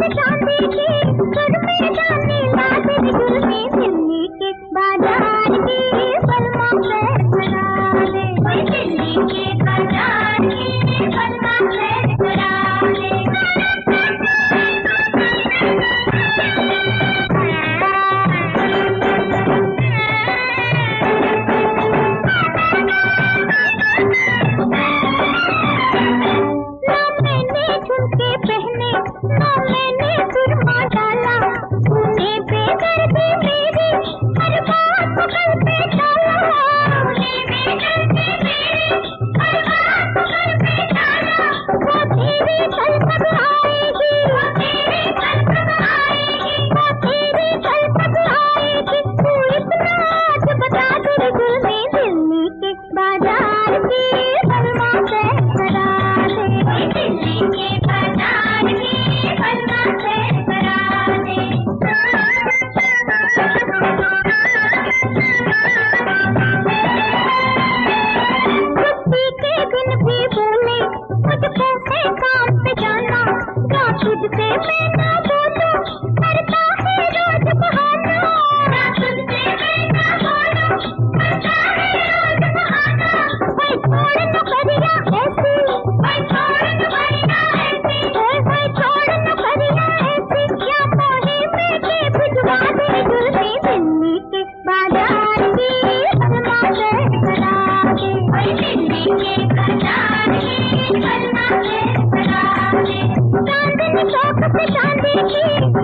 से चांदी की सुर में जाने ला तेरी जुल्फी दिल्ली के बाजार की सलमा से करा दे, दिल्ली के बाजार की सलमा से करा दे। चांदनी चौक पे चांदी की